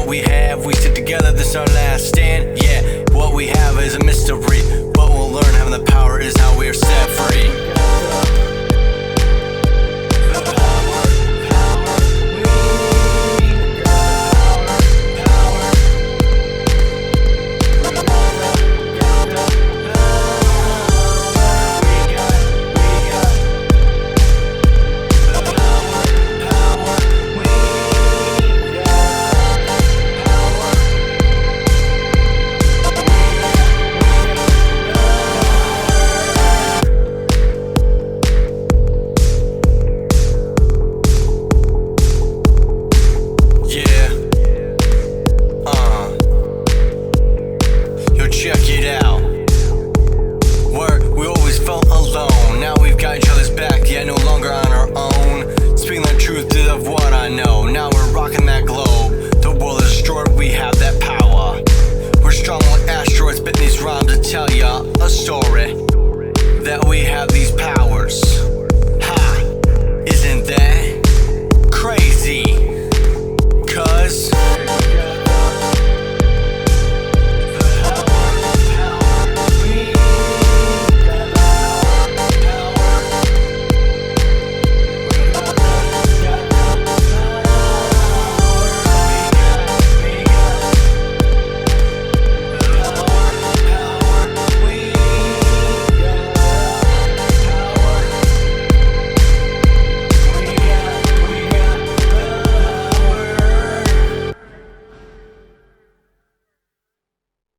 what we have, we stick together, this our last stand. Yeah, what we have is a mystery. What we'll learn, having the power is how we are set free.